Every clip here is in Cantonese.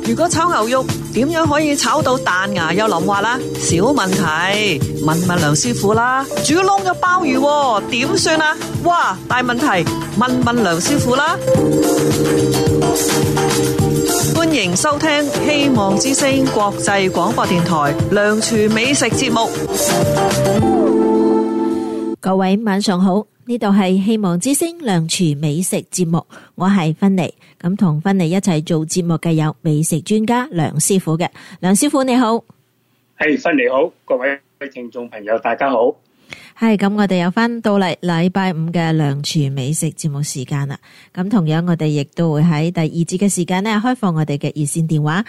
如果炒牛肉點樣可以炒到彈牙又腍滑啦？小問題，問梁師傅啦。煮燶咗鮑魚點算啊？哇，大問題，問梁師傅啦。歡迎收聽希望之聲國際廣播電台梁廚美食節目。 各位晚上好，呢度係希望之聲梁廚美食節目，我係芬妮，咁同芬妮一齊做節目嘅有美食專家梁師傅嘅。梁師傅你好。 係，芬妮好，各位聽眾朋友大家好。 係，咁我哋又翻到嚟禮拜五嘅梁廚美食節目時間啦。咁同樣我哋亦都會喺第二節嘅時間呢，開放我哋嘅熱線電話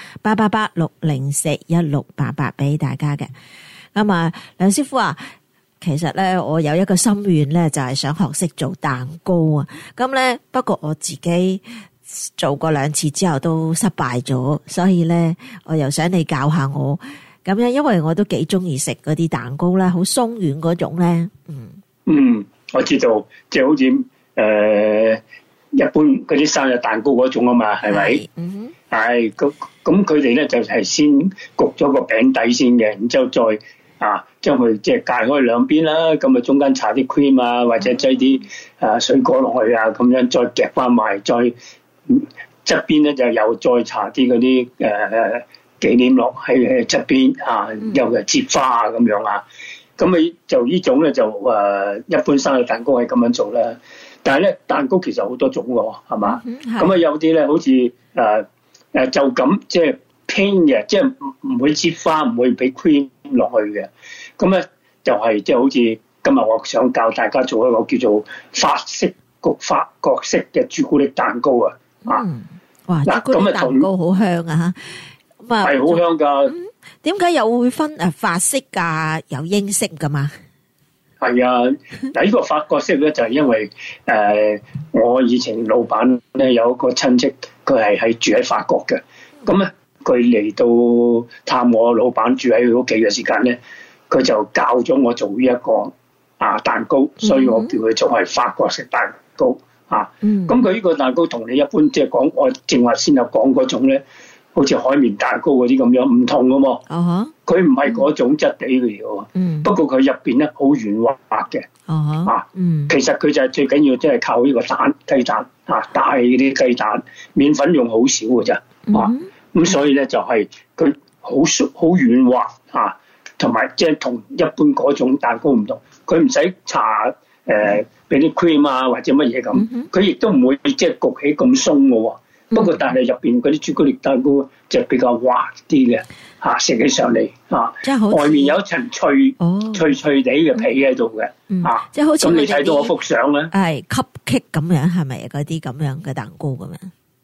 888-604-1688俾大家嘅。咁啊，梁師傅啊，其實咧我有一個心願咧，就係想學識做蛋糕啊。咁咧不過我自己做過2次之後都失敗咗，所以咧我又想你教下我。咁樣，因為我都幾中意食嗰啲蛋糕啦，好鬆軟嗰種咧。 我知道，即係好似一般嗰啲生日蛋糕嗰種啊嘛，係咪？係咁佢哋咧就係先焗咗個餅底先嘅，然之後再將佢即係界開兩邊啦，咁啊中間搽啲 cream 啊，或者擠啲水果落去啊，咁樣再夾翻埋，再側邊咧就又再搽啲嗰啲忌廉落喺側邊又係接花咁樣啊，咁你就呢種咧就一般生日蛋糕係咁樣做啦。但係咧蛋糕其實好多種喎，係嘛？咁啊有啲咧好似就咁即係 plain 嘅，即係唔會接花，唔會俾 cream 落去嘅。咁咧就係即係好似今日我想教大家做一個叫做法式焗法國式嘅朱古力蛋糕啊！ 哇，朱古力蛋糕好香啊！ 係好香噶。 點解又會分法式噶有英式噶嘛？ 係啊，嗱呢個法國式咧就係因為我以前老闆咧有一個親戚，佢係住喺法國嘅，咁咧佢嚟到探我老闆住喺佢屋企嘅時間咧，佢就教咗我做呢一個蛋糕，所以我叫佢做係法國式蛋糕啊。咁佢呢個蛋糕同你一般即係講我正話先有講嗰種咧，好似海綿蛋糕嗰啲咁樣唔同噶嘛，佢唔係嗰種質地嚟嘅，不過佢入邊咧好軟滑嘅，其實佢就係最緊要即係靠呢個雞蛋大嗰啲雞蛋，麵粉用好少嘅咋，咁所以咧就係佢好軟滑同埋即係同一般嗰種蛋糕唔同，佢唔使搽俾啲 cream 啊或者乜嘢咁，佢亦都唔會即係焗起咁鬆嘅。不過但係入邊嗰啲朱古力蛋糕就比較滑啲嘅，食起上嚟外面有一層脆地嘅皮喺度嘅， 即係好似咁你睇到我幅相咧， 係 cupcake 咁樣，係咪嗰啲咁樣嘅蛋糕咁樣？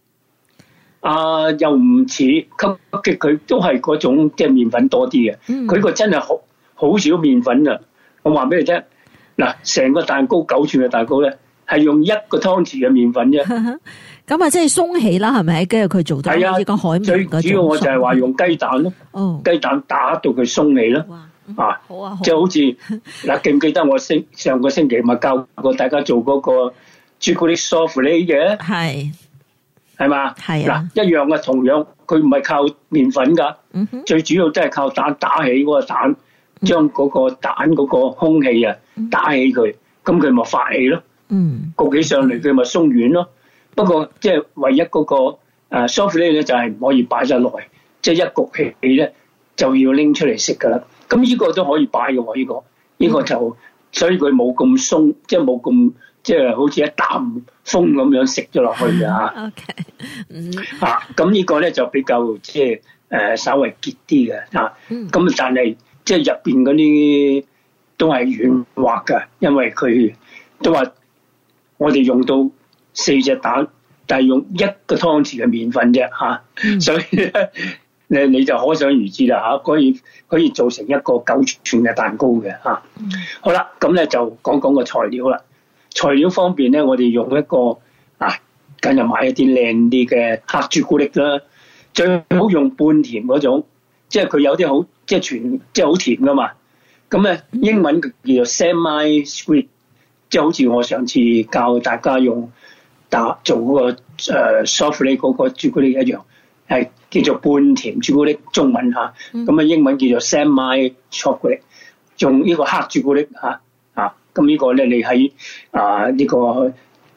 又唔似 cupcake，佢都係嗰種即係麵粉多啲嘅，佢個真係好少麵粉啊！我話俾你聽，嗱，成個蛋糕9寸嘅蛋糕咧，係用1個湯匙嘅麵粉啫。 咁即係鬆起啦，係咪？跟住佢做到好似個海綿嗰種。 最主要我就係話用雞蛋咯，雞蛋打到佢鬆起咯。好啊，即係好似嗱，記唔記得我上個星期咪教過大家做嗰個朱古力梳芙蕾嘅？係嘛？係嗱，一樣嘅，同樣佢唔係靠麵粉噶，最主要都係靠蛋打起嗰個蛋，將嗰個蛋嗰個空氣打起佢，咁佢咪發氣咯。焗起上嚟佢咪鬆軟咯。不過即係唯一嗰個梳芙蕾咧就係唔可以擺得耐，即係一焗起咧就要拎出嚟食噶啦。咁呢個都可以擺嘅喎，呢個就所以佢冇咁鬆，即係冇咁即係好似一啖風咁樣食咗落去嘅嚇。咁呢個咧就比較即係稍微結啲嘅嚇。咁但係即係入邊嗰啲都係軟滑㗎，因為佢都話我哋用到4隻蛋，但係用1個湯匙嘅麵粉啫所以咧你就可想而知啦可以做成一個9寸嘅蛋糕嘅好啦，咁咧就講個材料啦。材料方面咧，我哋用一個梗係買一啲靚啲嘅黑朱古力啦，最好用半甜嗰種，即係佢有啲好即係好甜噶嘛。咁咧英文叫做 semi sweet， 即係好似我上次教大家用做嗰個 softly 嗰個朱古力一樣， 係叫做半甜朱古力，中文嚇，咁啊英文叫做 semi chocolate， 用呢個黑朱古力嚇啊，咁呢個咧你喺呢個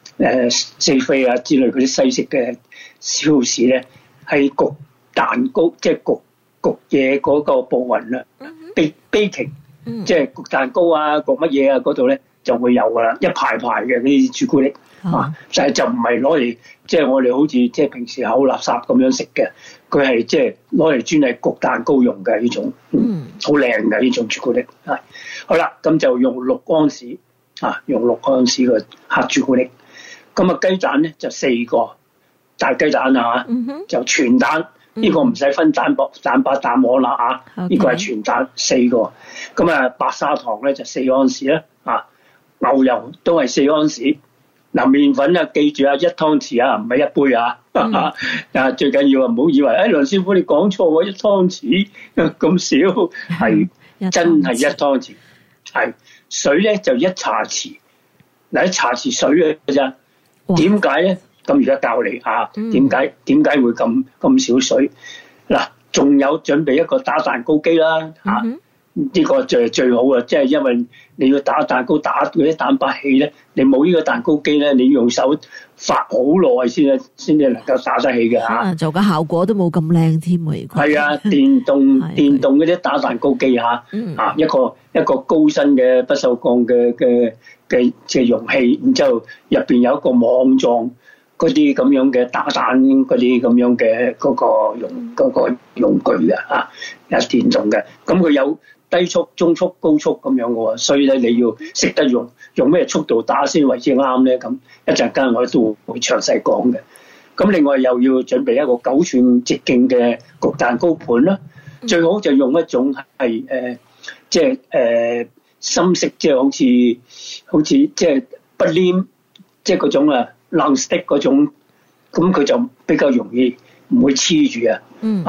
Safeway啊之類嗰啲西式嘅超市咧，係焗蛋糕即係焗嘢嗰個部分啦，baking 即係焗蛋糕啊焗乜嘢啊嗰度咧就會有噶啦，一排排嘅呢啲朱古力。但係就唔係攞嚟，即係我哋好似即係平時口垃圾咁樣食嘅，佢係即係攞嚟專係焗蛋糕用嘅呢種，好靚嘅呢種朱古力。係好啦，咁就用6安士用6安士嘅黑朱古力。咁啊雞蛋咧就4個大雞蛋啊，就全蛋，呢個唔使分蛋白蛋黃啦呢個係全蛋4個。咁啊白砂糖咧就4安士啦，牛油都係4安士。嗱，麵粉啊，記住啊，1湯匙啊，唔係1杯啊。最緊要啊，唔好以為梁師傅你講錯喎，1湯匙咁少，係真係1湯匙。係水咧就1茶匙，嗱1茶匙水嘅咋？點解咧？咁而家教你點解會咁少水？嗱，仲有準備一個打蛋糕機啦，呢個就係最好啊！即係因為你要打蛋糕打嗰啲蛋白器咧，你冇呢個蛋糕機咧，你用手發好耐先至能夠打得起嘅嚇。 做嘅效果都冇咁靚添喎。 係啊，電動嗰啲打蛋糕機一個高身嘅不鏽鋼嘅容器，然之後入邊有一個網狀嗰啲咁樣嘅打蛋嗰啲咁樣嘅嗰個用具嘅有電動嘅，咁佢有低速、中速、高速咁樣嘅喎，所以咧你要識得用咩速度打先為之啱咧。咁一陣間我都會詳細講嘅。咁另外又要準備一個9寸直徑嘅焗蛋糕盤啦，最好就用一種係即係深色，即係好似即係不黏，即係嗰種冷 stick 嗰種，咁佢就比較容易唔會黐住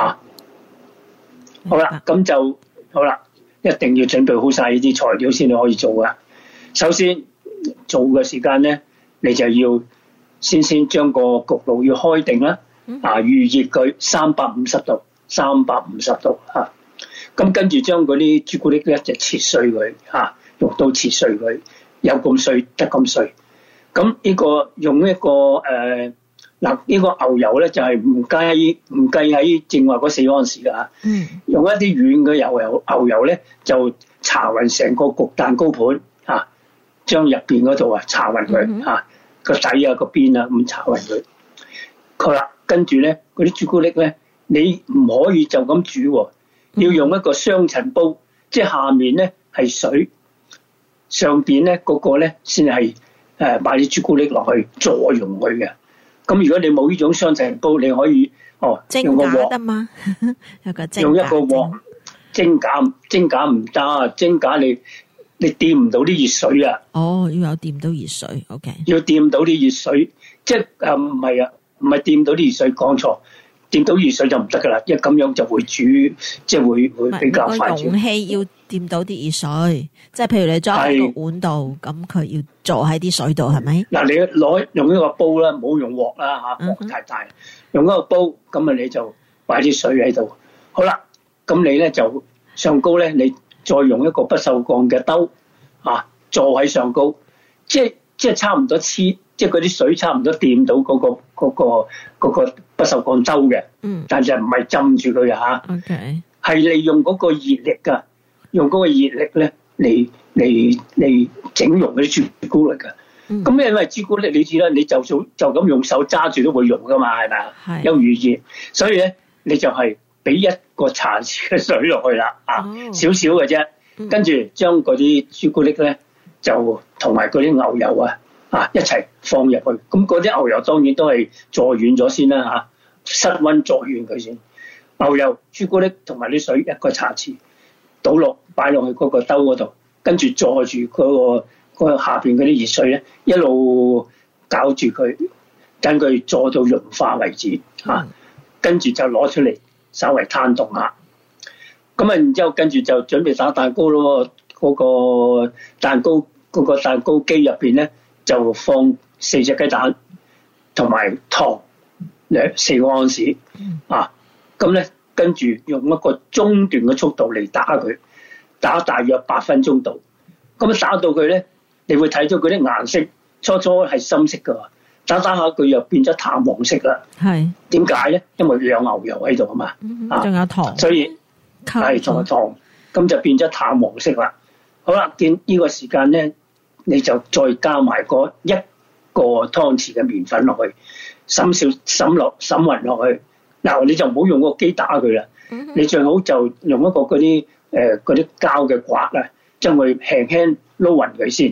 好啦，咁就好啦。一定要準備好晒呢啲材料先至可以做噶。首先做嘅時間咧，你就要先將個焗爐要開定啦，預熱佢350度咁跟住將嗰啲朱古力咧就切碎佢用刀切碎佢，有咁碎得咁碎。咁呢個用一個呢個牛油咧就係唔計喺正話嗰4安士噶用一啲軟嘅牛油咧就搽勻成個焗蛋糕盤將入邊嗰度搽勻佢個底個邊咁搽勻佢。好啦，跟住咧嗰啲朱古力咧，你唔可以就咁煮要用一個雙層煲，即係下面咧係水，上邊咧嗰個咧先係擺啲朱古力落去再溶佢嘅。咁如果你冇呢種雙層煲，你可以用個鑊得嘛？用一個鑊蒸架唔得，蒸架你掂唔到啲熱水啊！ 要有掂到熱水 ，OK。 要掂到啲熱水，即係唔係掂到啲熱水，講錯，掂到熱水就唔得噶啦，因為咁樣就會煮，即係會比較快。 容器要掂到啲熱水，即係譬如你裝喺個碗度，咁佢要坐喺啲水度，係咪？嗱， 你用一個煲啦，唔好用鑊啦鑊太大，用一個煲，咁你就擺啲水喺度。好啦，咁你咧就上高咧，你再用一個不鏽鋼嘅兜坐喺上高，即係差唔多黐，即係嗰啲水差唔多掂到嗰個不鏽鋼兜嘅，但係唔係浸住佢 OK， 係利用嗰個熱力噶，用嗰個熱力咧嚟整溶嗰啲朱古力噶。咁因為朱古力你知啦，你就咁用手揸住都會溶噶嘛，係咪啊？有預熱，所以咧你就係俾1個茶匙嘅水落去啦，少少嘅啫。跟住將嗰啲朱古力咧就同埋嗰啲牛油一齊放入去。咁嗰啲牛油當然都係坐軟咗先啦室溫坐軟佢先。牛油、朱古力同埋啲水1個茶匙倒落擺落去嗰個兜嗰度，跟住坐住嗰個下邊嗰啲熱水咧，一路攪住佢，等佢坐到融化為止跟住就攞出嚟稍微攤凍下。咁然之後跟住就準備打蛋糕咯。嗰個蛋糕機入邊咧就放4隻雞蛋同埋糖 4個安士啊。咁咧跟住用一個中段嘅速度嚟打佢，打大約8分鐘度。咁打到佢咧，你會睇到佢啲顏色初初係深色噶，打下佢又變咗淡黃色啦。係點解咧？因為有牛油喺度啊嘛， 仲有糖， 所以係仲有糖，咁就變咗淡黃色啦。好啦，見呢個時間咧，你就再加埋個1個湯匙嘅麵粉落去，滲勻落去。嗱，你就唔好用個機打佢啦，你最好就用一個嗰啲膠嘅刮啦，將佢輕輕撈勻佢先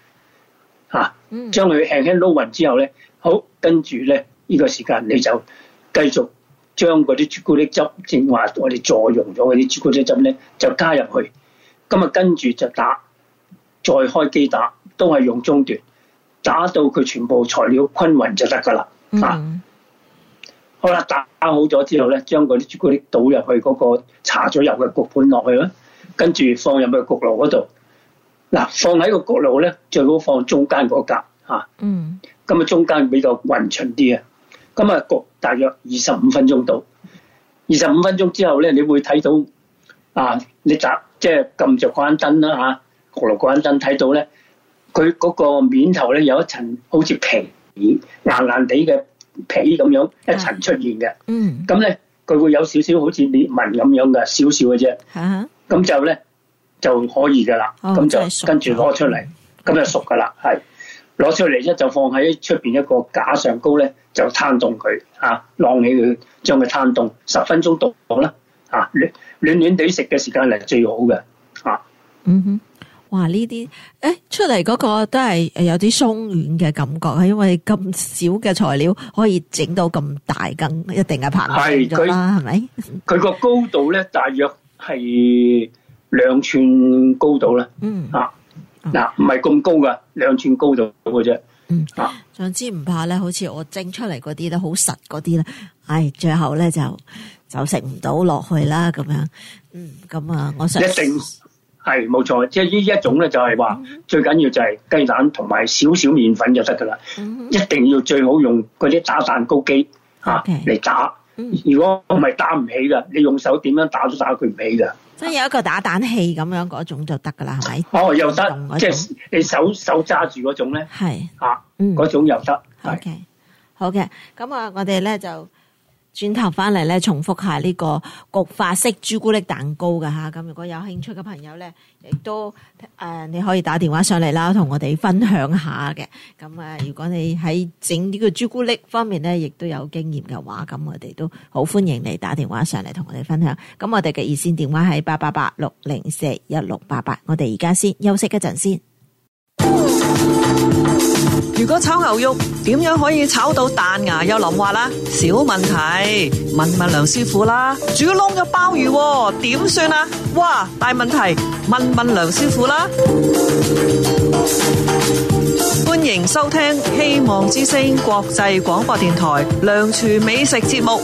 將佢輕輕撈勻之後咧，好，跟住咧呢個時間你就繼續將嗰啲朱古力汁，正話我哋助溶咗嗰啲朱古力汁咧，就加入去，咁啊跟住就打，再開機打，都係用中段，打到佢全部材料均勻就得噶啦。好啦，打好咗之後咧，將嗰啲朱古力倒入去嗰個搽咗油嘅焗盤落去啦，跟住放入去焗爐嗰度。嗱，放喺個焗爐咧，最好放中間嗰格咁啊中間比較勻循啲啊。咁啊焗大約25分鐘到。25分鐘之後咧，你會睇到你即係撳着嗰盞燈啦焗爐嗰盞燈睇到咧，佢嗰個面頭咧有一層好似皮硬地嘅皮咁樣一層出現嘅，咁咧佢會有少少好似裂紋咁樣嘅，少少嘅啫，咁就咧就可以噶啦，咁就跟住攞出嚟，咁就熟噶啦，係攞出嚟咧就放喺出邊一個架上高咧，就攤凍佢，晾起佢，將佢攤凍10分鐘到啦，暖地食嘅時間係最好嘅， 哇！呢啲出嚟嗰個都係有啲鬆軟嘅感覺，因為咁少嘅材料可以整到咁大羹，一定係膨脹啦，係咪？ 佢個高度咧，大約係2寸高度啦。嗱，唔係咁高噶，2寸高度嘅啫。 總之唔怕咧，好似我蒸出嚟嗰啲咧，好實嗰啲咧，最後咧就食唔到落去啦，咁樣。咁啊，我想一定。 係冇錯，即係呢一種咧就係話最緊要就係雞蛋同埋少少麵粉就得噶啦，一定要最好用嗰啲打蛋糕機嚟打，如果唔係打唔起噶，你用手點樣打都打佢唔起噶。 即係有一個打蛋器咁樣嗰種就得噶啦，係咪？ 哦，又得，即係你手揸住嗰種咧，係嗰種又得。 OK， 好嘅，咁啊，我哋咧就。轉頭翻嚟咧，重複下呢個焗法式朱古力蛋糕㗎吓。咁如果有興趣嘅朋友咧，亦都你可以打電話上嚟啦，同我哋分享下嘅。咁如果你喺整呢個朱古力方面咧，亦都有經驗嘅話，咁我哋都好歡迎你打電話上嚟同我哋分享。咁我哋嘅熱線電話係888-604-1688。我哋而家先休息一陣先。 如果炒牛肉點樣可以炒到彈牙又淋滑啦？小問題，問梁師傅啦。煮燶嘅鮑魚點算啊？哇，大問題，問梁師傅啦。歡迎收聽希望之聲國際廣播電台梁廚美食節目。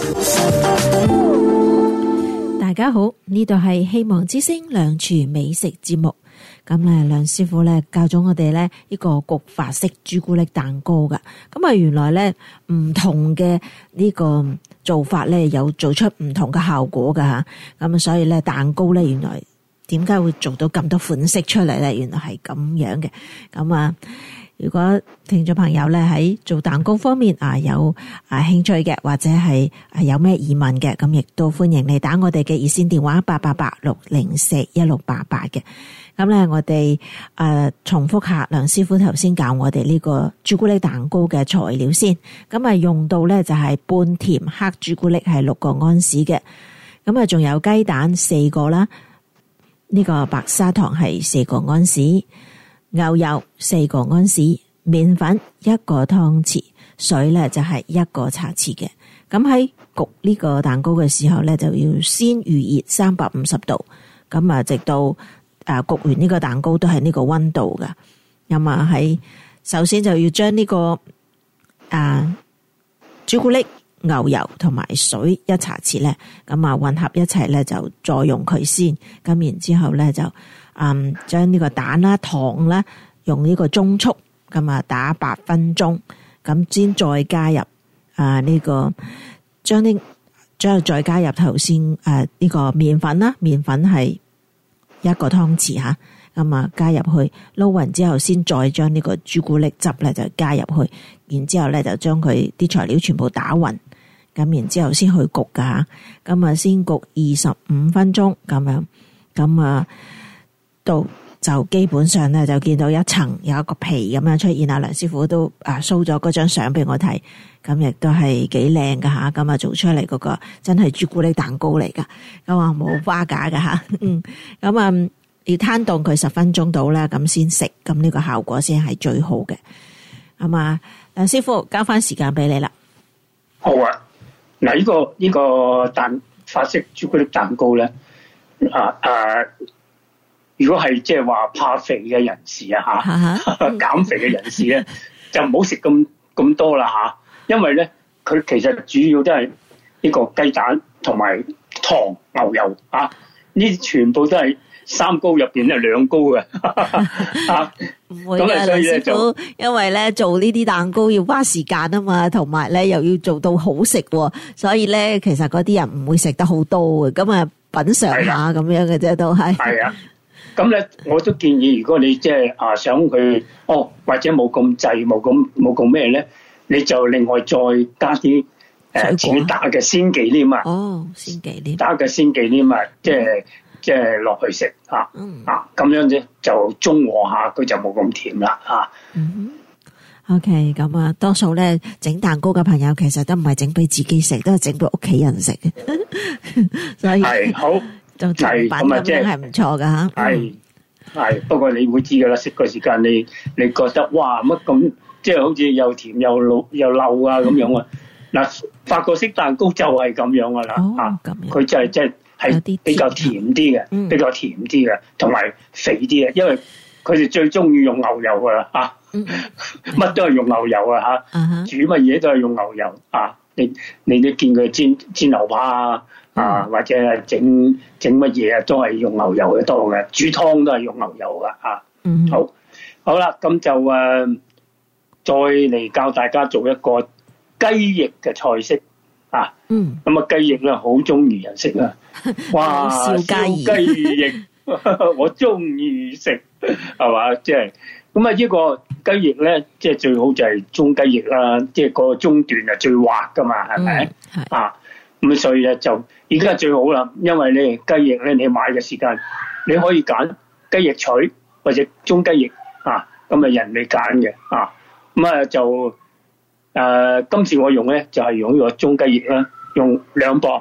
大家好，呢度係希望之聲梁廚美食節目。咁咧，梁師傅咧教咗我哋咧呢個焗法式朱古力蛋糕噶。咁原來咧唔同嘅呢個做法咧有做出唔同嘅效果噶吓。咁所以咧蛋糕咧原來點解會做到咁多款式出嚟咧？原來係咁樣嘅。咁如果聽眾朋友咧喺做蛋糕方面有興趣嘅，或者係有咩疑問嘅，咁亦都歡迎你打我哋嘅熱線電話888-604-1688嘅。咁咧，我哋重複下梁師傅頭先教我哋呢個朱古力蛋糕嘅材料先。咁用到咧就係半甜黑朱古力係6個安士嘅。咁仲有雞蛋4個啦，呢個白砂糖係4個安士，牛油4個安士，麵粉1個湯匙，水咧就係1個茶匙嘅。咁喺焗呢個蛋糕嘅時候咧，就要先預熱350度，咁直到焗完呢個蛋糕都係呢個溫度噶。咁首先就要將呢個朱古力、牛油同埋水1茶匙咧，咁混合一齊咧就再用佢先。咁然之後咧就將呢個蛋啦、糖啦，用呢個中速咁打8分鐘，咁先再加入呢個將再加入頭先呢個麵粉啦，麵粉係1個湯匙吓，咁啊加入去撈勻之後，先再將呢個朱古力汁咧就加入去，然之後咧就將佢啲材料全部打勻，咁然之後先去焗噶吓，咁啊先焗25分鐘咁樣，咁啊到就基本上咧就見到一層有一個皮咁樣出現，梁師傅都show咗嗰張相俾我睇，咁亦都係幾靚噶吓，咁啊做出嚟嗰個真係朱古力蛋糕嚟噶，咁啊冇花假噶吓，咁啊要攤凍佢10分鐘到啦，咁先食，咁呢個效果先係最好嘅。咁啊，梁師傅交翻時間俾你啦。 好啊，嗱呢個法式朱古力蛋糕咧，如果係即係話怕肥嘅人士減肥嘅人士咧，就唔好食咁多啦吓，因為咧佢其實主要都係呢個雞蛋同埋糖、牛油啊，呢啲全部都係3高入邊咧2高嘅。 唔會嘅，梁師傅，因為咧做呢啲蛋糕要花時間啊嘛，同埋咧又要做到好食，所以咧其實嗰啲人唔會食得好多嘅，咁啊品嘗下咁樣嘅啫，都係。係啊。 咁咧，我都建議，如果你即係想佢或者冇咁滯，冇咁咩咧，你就另外再加啲自己打嘅鮮忌廉啊。 鮮忌廉打嘅鮮忌廉啊，即係落去食咁樣啫，就中和下，佢就冇咁甜啦 OK， 咁啊，多數咧整蛋糕嘅朋友其實都唔係整俾自己食，都係整俾屋企人食嘅，所以係好。就甜品咁樣係唔錯噶吓， 係不過你會知噶啦，食個時間你覺得哇乜咁，即係好似又甜又漏啊咁樣啊。嗱，法國式蛋糕就係咁樣噶啦佢就係即係比較甜啲嘅，比較甜啲嘅，同埋肥啲嘅，因為佢哋最中意用牛油噶啦乜都係用牛油煮乜嘢都係用牛油你都見佢煎牛扒或者係整乜嘢都係用牛油嘅多嘅，煮湯都係用牛油噶好啦，咁就再嚟教大家做一個雞翼嘅菜式咁雞翼咧好中意人食哇，燒雞翼我中意食係嘛，即係咁呢個雞翼咧，即係最好就係中雞翼啦，即係個中段係最滑噶嘛，係咪咁所以咧就而家最好啦，因為你雞翼咧你買嘅時間你可以揀雞翼腿或者中雞翼咁人哋揀嘅咁就今次我用咧就係用呢個中雞翼啦，用2磅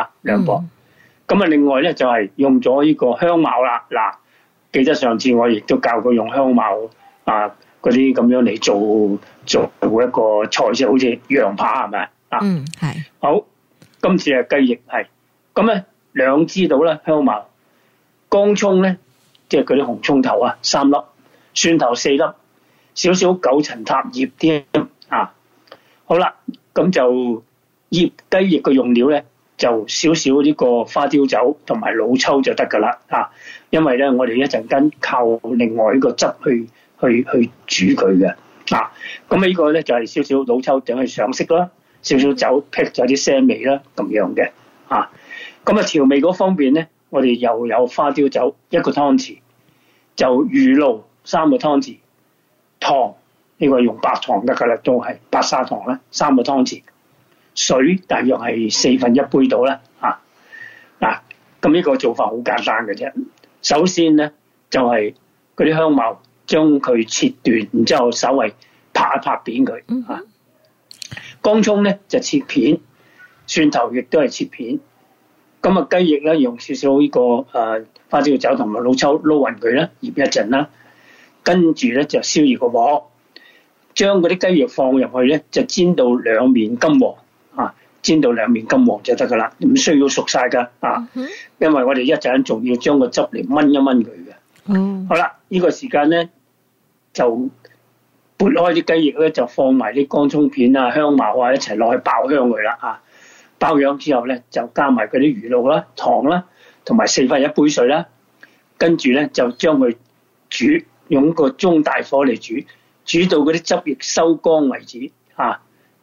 2磅咁另外咧就係用咗呢個香茅啦。嗱，記得上次我亦都教佢用香茅嗰啲咁樣嚟做一個菜式，好似羊扒係咪係好。今次係雞翼係咁咧，2支到啦香茅，薑蔥咧即係嗰啲紅蔥頭3粒，蒜頭4粒，少少九層塔醃啲好啦，咁就醃雞翼嘅用料咧就少少呢個花雕酒同埋老抽就得噶啦因為咧我哋一陣間靠另外呢個汁去煮佢嘅咁呢個咧就係少少老抽等佢上色啦。少少酒劈咗啲腥味啦，咁樣嘅咁調味嗰方面咧，我哋又有花雕酒1個湯匙，就魚露3個湯匙，糖呢個用白糖得噶啦，都係白砂糖啦3個湯匙，水大約係1/4杯到啦咁呢個做法好簡單嘅啫。首先咧就係嗰啲香茅將佢切斷，然之後稍微拍一拍扁佢薑蔥咧就切片，蒜頭亦都係切片。咁雞翼咧用少少呢個花椒酒同埋老抽撈勻佢啦，醃一陣啦。跟住咧就燒熱個鑊，將嗰啲雞翼放入去咧就煎到兩面金黃煎到兩面金黃就得噶啦，唔需要熟晒噶因為我哋一陣仲要將個汁嚟炆一炆佢嘅。好啦，呢個時間咧就撥開啲雞翼咧，就放埋啲薑蔥片香茅一齊落去爆香佢啦爆香之後咧，就加埋嗰啲魚露啦、糖啦，同埋1/4杯水啦。跟住咧就將佢煮，用個中大火嚟煮到嗰啲汁液收乾為止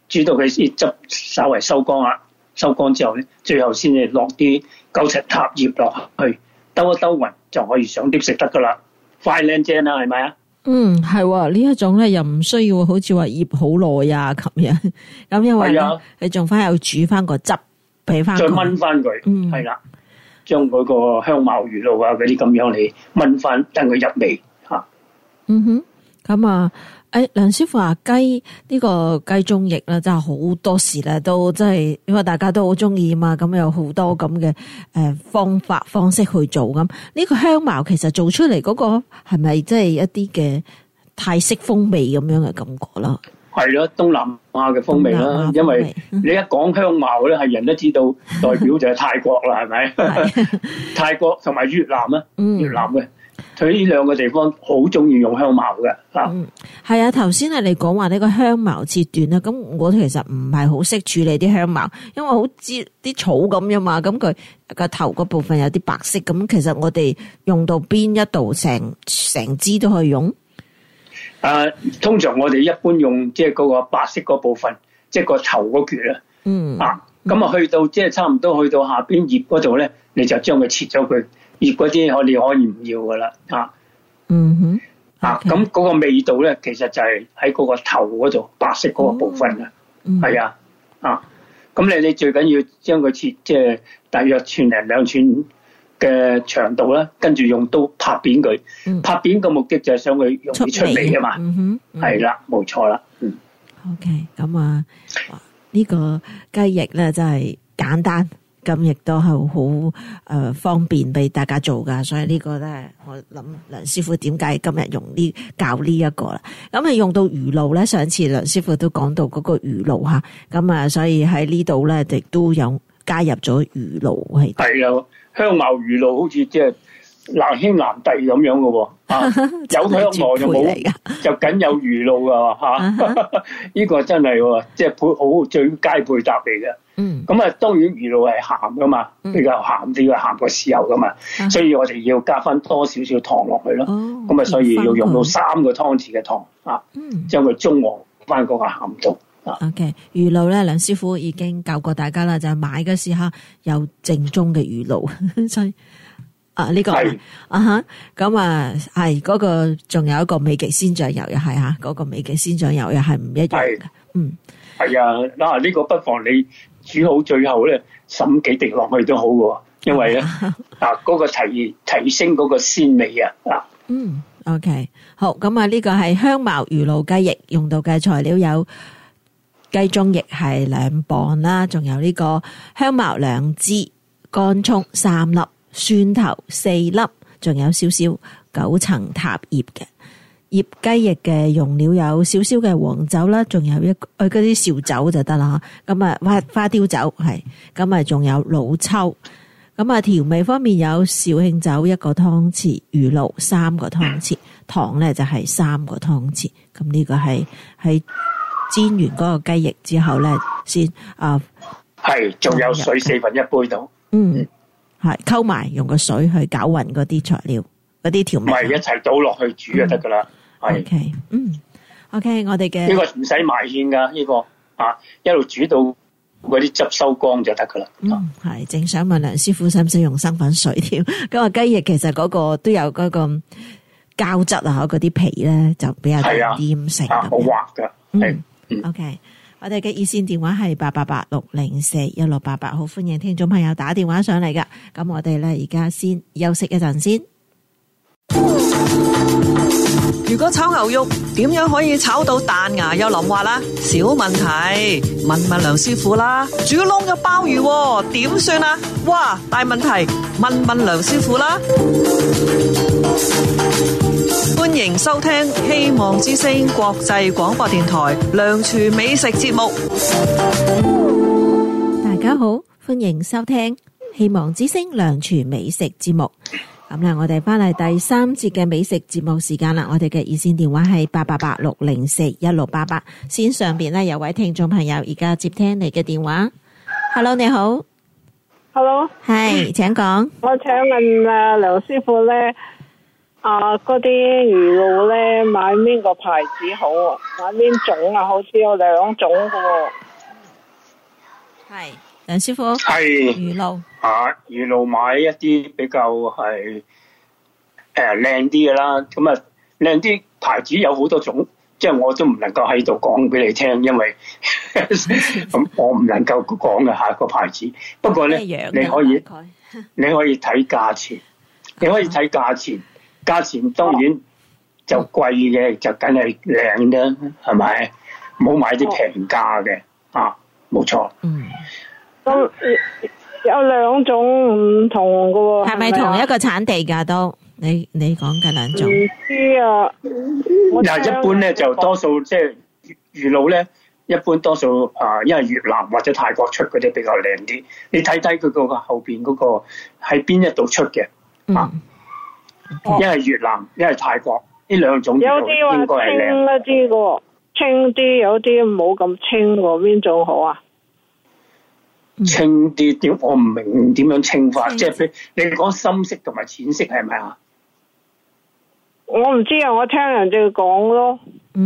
煮到佢啲汁稍微收乾啦，收乾之後咧，最後先至落啲九層塔葉落去，兜一兜勻就可以上碟食得噶啦，快靚正啦，係咪啊？ 係呢一種咧，又唔需要好似話醃好耐啊咁樣，咁因為你仲翻有煮翻個汁俾翻， 再燜翻佢，係啦，將嗰個香茅魚露啊嗰啲咁樣嚟燜翻，等佢入味吓。 咁啊，梁師傅話雞呢個雞中翼咧，真係好多時咧都真係，因為大家都好中意嘛，咁有好多咁嘅方式去做咁。呢個香茅其實做出嚟嗰個係咪即係一啲嘅泰式風味咁樣嘅感覺啦？ 係咯，東南亞嘅風味啦，因為你一講香茅咧，係人都知道代表就係泰國啦，係咪？泰國同埋越南啊，越南嘅。佢呢兩個地方好中意用香茅嘅， 係啊！頭先你講話呢個香茅切斷啦，咁我其實唔係好識處理啲香茅，因為好似啲草咁樣嘛，咁佢個頭嗰部分有啲白色，咁其實我哋用到邊一度成支都可以用。 通常我哋一般用即係嗰個白色嗰部分，即係個頭嗰橛啦。咁啊去到即係差唔多去到下邊葉嗰度咧，你就將佢切咗佢。葉嗰啲我哋可以唔要噶啦，咁嗰個味道咧，其實就係喺嗰個頭嗰度白色嗰個部分啊，係咁你最緊要將佢切即係大約寸零2寸嘅長度啦，跟住用刀拍扁佢，拍扁嘅目的就係想佢容易出味啊嘛，係啦，冇錯啦。 OK， 咁呢個雞翼咧真係簡單。咁亦都係好方便俾大家做噶，所以呢個咧，我諗梁師傅點解今日教呢一個啦？咁用到魚露咧，上次梁師傅都講到嗰個魚露吓，咁所以喺呢度咧亦都有加入咗魚露係。係啊， 香茅魚露好似即係難兄難弟咁樣嘅有香茅就冇，就僅有魚露噶呢個真係即係好最佳配搭嚟嘅。咁當然魚露係鹹噶嘛，比較鹹啲嘅，鹹過豉油噶嘛，所以我哋要加翻多少少糖落去咯。咁所以要用到3個湯匙嘅糖將佢中和翻嗰個鹹度。 OK， 魚露咧，梁師傅已經教過大家啦，就係買嘅時候有正宗嘅魚露，所以呢個係咁係嗰個，仲有一個美極鮮醬油又係嗰個美極鮮醬油又係唔一樣嘅。 係啊，呢個不妨你煮好最後咧，滲幾滴落去都好嘅，因為咧嗰個提升嗰個鮮味啊。 OK， 好，咁呢個係香茅魚露雞翼，用到嘅材料有雞中翼係2磅啦，仲有呢個香茅2支、乾葱3粒、蒜頭4粒，仲有少少9層塔葉嘅。醃雞翼嘅用料有少少嘅黃酒啦，仲有嗰啲紹酒就得啦。咁花雕酒係，咁仲有老抽。咁調味方面有紹興酒1個湯匙，魚露3個湯匙，糖咧就係3個湯匙。咁呢個係煎完嗰個雞翼之後咧，先係仲有水1/4杯度。 係溝埋用個水去攪勻嗰啲材料。嗰啲調味唔係一齊倒落去煮就得噶啦。 OK， 我哋嘅呢個唔使埋芡噶，呢個一路煮到嗰啲汁收乾就得噶啦。 係正想問梁師傅使唔使用生粉水添？咁雞翼其實嗰個都有嗰個膠質嗰啲皮咧就比較黏性， 好滑噶。 OK， 我哋嘅熱線電話係888-604-1688，好歡迎聽眾朋友打電話上嚟噶。咁我哋咧而家先休息一陣先。 如果炒牛肉點樣可以炒到彈牙又腍滑啦？小問題，問梁師傅啦。煮燶嘅鮑魚點算啊？哇，大問題，問梁師傅啦。歡迎收聽希望之聲國際廣播電台梁廚美食節目。 大家好，歡迎收聽希望之聲梁廚美食節目。咁啦，我哋翻嚟第3節嘅美食節目時間啦。我哋嘅熱線電話係888-604-1688，線上邊咧有位聽眾朋友而家接聽你嘅電話。Hello， 你好。 Hello， 係，請講。 我請問梁師傅咧， 嗰啲魚露咧，買邊個牌子好啊？買邊種啊？好似有2種嘅喎。 係梁師傅， 係魚露魚露買一啲比較係靚啲嘅啦。咁啊靚啲牌子有好多種，即係我都唔能夠喺度講俾你聽，因為咁我唔能夠講嘅下個牌子。不過咧，你可以睇價錢，你可以睇價錢。價錢當然就貴嘅，就梗係靚啦，係咪？唔好買啲平價嘅冇錯。 咁有2種唔同嘅喎， 係咪同一個產地㗎？都你講嘅2種？ 唔知啊。 嗱，一般咧就多數即係魚露咧，一般多數因為越南或者泰國出嗰啲比較靚啲。你睇睇佢個後邊嗰個喺邊一度出嘅一係越南，一係泰國，呢2種魚露應該係靚。 有啲話清一啲嘅，清啲，有啲冇咁清喎，邊種好啊？ 清啲點？我唔明點樣清法，即係你講深色同埋淺色係咪啊？ 我唔知啊，我聽人哋講咯。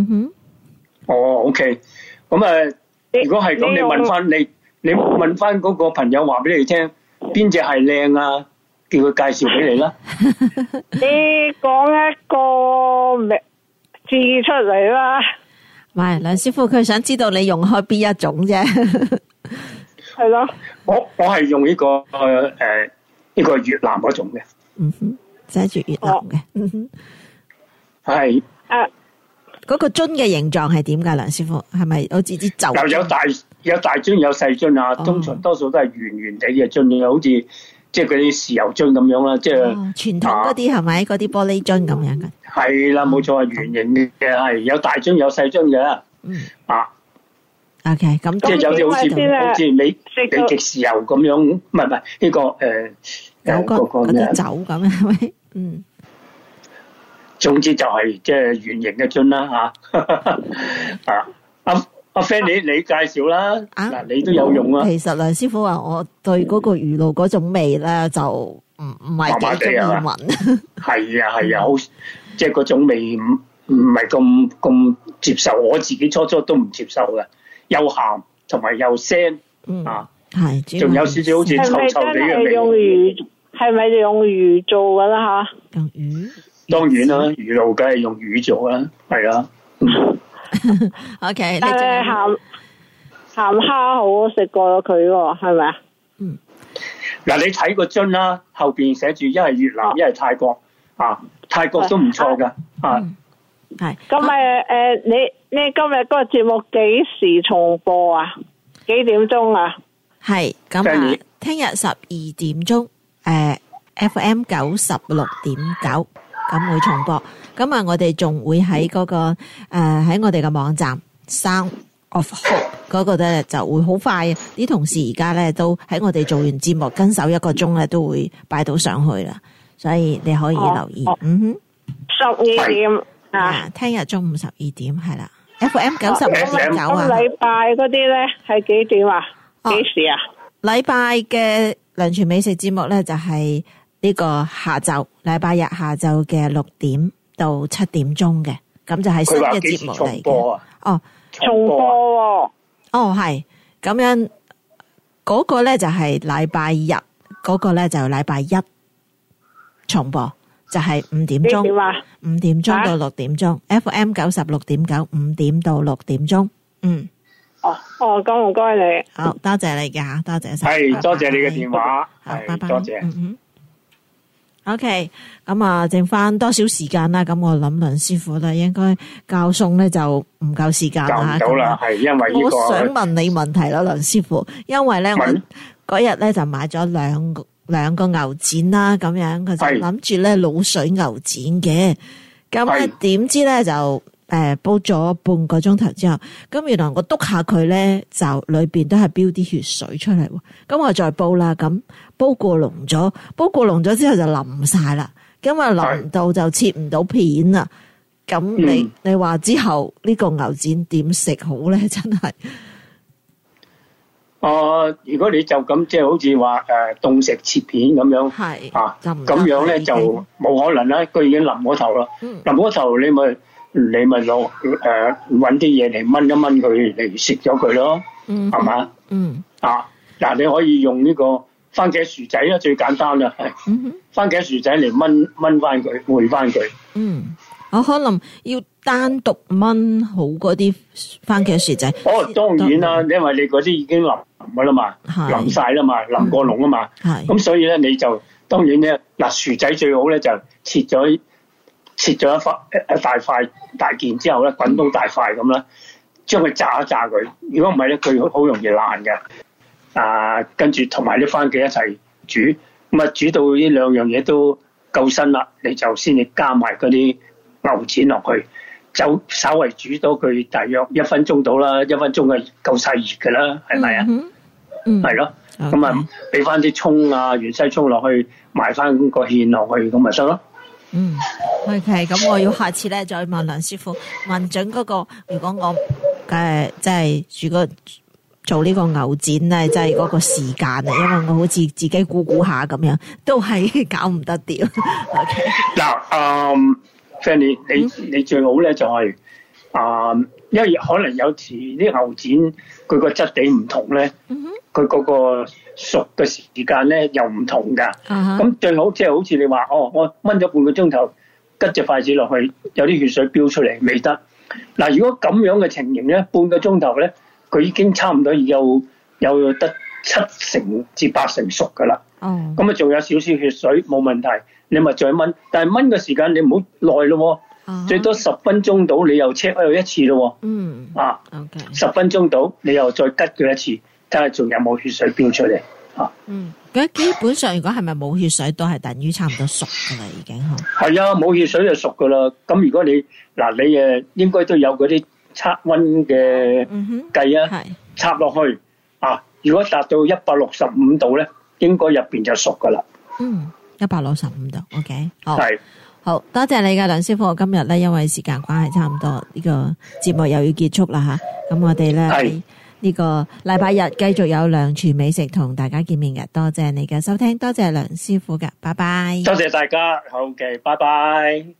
OK， 咁如果係咁，你問翻你問翻嗰個朋友話俾你聽，邊隻係靚啊？叫佢介紹俾你啦。 你講一個字出嚟啦。 唔係，梁師傅佢想知道你用開邊一種啫。 係咯。 我係用呢個呢個越南嗰種嘅。 寫住越南嘅。 係。 嗰個樽嘅形狀係點㗎？梁師傅係咪好似啲酒？ 有大樽有細樽啊，通常多數都係圓圓地嘅樽，好似。即係嗰啲豉油樽咁樣啦，即係傳統嗰啲係咪？嗰啲玻璃樽咁樣嘅？係啦，冇錯，圓形嘅係有大樽有細樽嘅。 OK， 咁即係有啲好似美極豉油咁樣，唔係呢個嗰啲酒咁係咪？ 總之就係即係圓形嘅樽啦阿 friend， 你介紹啦，你都有用啊。 其實梁師傅話我對嗰個魚露嗰種味咧就唔係幾中意聞。 係啊，好即係嗰種味唔係咁接受，我自己初都唔接受嘅，又鹹同埋又腥係， 仲有少少好似臭臭地嘅味。係咪用魚做噶啦吓？ 用魚？ 當然啦，魚露梗係用魚做啦，係啊。 OK， 但係鹹蝦好食過佢喎，係咪啊？ 嗱，你睇個樽啦，後邊寫住一係越南，一係泰國泰國都唔錯噶係。 咁你今日嗰個節目幾時重播啊？幾點鐘啊？ 係咁聽日12點鐘，FM 96.9咁會重播。咁啊，我哋仲會喺嗰個喺我哋嘅網站 Sound of Hope 嗰個咧就會好快，啲同事而家咧都喺我哋做完節目跟手1個鐘咧都會擺到上去啦，所以你可以留意。 12點聽日中午12點係啦 ，FM 96.9啊。 禮拜嗰啲咧係幾點啊？幾時啊？ 禮拜嘅梁廚美食節目咧就係呢個下晝，禮拜日下晝嘅6點到7點鐘嘅，咁就係新嘅節目嚟嘅。 重播係咁樣，嗰個咧就係禮拜日，嗰個咧就禮拜1重播，就係5點鐘，5點鐘到6點鐘，FM 96.9 5點到6點鐘。 咁唔該你， 好多謝你嘅吓，多謝晒， 係多謝你嘅電話， 好，拜拜， 多謝。 OK， 咁啊，剩翻多少時間啦？咁我諗梁師傅咧，應該教餸咧就唔夠時間啦。 教唔到啦，係因為呢個。 我想問你問題啦，梁師傅，因為咧我嗰日咧就買咗兩個牛展啦，咁樣佢就諗住咧滷水牛展嘅，咁咧點知咧就煲咗半個鐘頭之後，咁原來我篤下佢咧，就裏邊都係飆啲血水出嚟喎。咁我再煲啦，咁煲過濃咗之後就淋晒啦。咁啊淋到就切唔到片啦。咁你話之後呢個牛展點食好咧？真係如果你就咁即係好似話凍石切片咁樣， 係咁樣咧就冇可能啦，佢已經淋咗頭啦。淋咗頭你咪攞搵啲嘢嚟炆一炆佢嚟食咗佢咯，係嘛？嗱，你可以用呢個番茄薯仔啦，最簡單啦，係番茄薯仔嚟炆翻佢，燴翻佢。 我可能要單獨炆好嗰啲番茄薯仔。 當然啦，因為你嗰啲已經淋噶啦嘛，淋晒啦嘛，淋過籠啊嘛。咁所以咧，你就當然咧，嗱，薯仔最好咧就切咗一大塊大件之後咧，滾到大塊咁啦，將佢炸一炸佢。如果唔係咧，佢好容易爛嘅。跟住同埋啲番茄一齊煮，咁啊煮到呢兩樣嘢都夠身啦，你就先至加埋嗰啲牛展落去，就稍微煮到佢大約1分鐘到啦，1分鐘係夠晒熱噶啦，係咪啊？係咯，咁啊俾翻啲蔥啊、芫茜蔥落去，埋翻個芡落去，咁咪得咯。 OK， 咁我要下次咧再問梁師傅問準嗰個，如果我即係做呢個牛展咧，即係嗰個時間啊，因為我好似自己估下咁樣，都係搞唔得掂。OK， 嗱 ，Fanny， 你最好咧就係因為可能有時啲牛展佢個質地唔同咧，佢嗰個熟嘅時間咧又唔同噶。咁最好即係好似你話，我燜咗半個鐘頭，拮隻筷子落去，有啲血水飆出嚟，未得。嗱，如果咁樣嘅情形咧，半個鐘頭咧，佢已經差唔多有得7成至8成熟噶啦。咁啊，仲有少少血水冇問題，你咪再燜。但係燜嘅時間你唔好耐咯，最多10分鐘到，你又 check 一次咯。10分鐘到，你又再拮佢一次，睇下仲有冇血水飆出嚟。 咁基本上如果係咪冇血水都係等於差唔多熟噶啦，已經係啊，冇血水就熟噶啦。咁如果你你應該都有嗰啲測溫嘅計啊，插落去如果達到165度咧，應該入邊就熟噶啦。 165度 OK， 好多謝你噶梁師傅。今日咧因為時間關係差唔多，呢個節目又要結束啦吓。咁我哋咧呢個禮拜日繼續有梁廚美食同大家見面嘅。多謝你嘅收聽，多謝梁師傅嘅，拜拜。 多謝大家，好嘅，拜拜。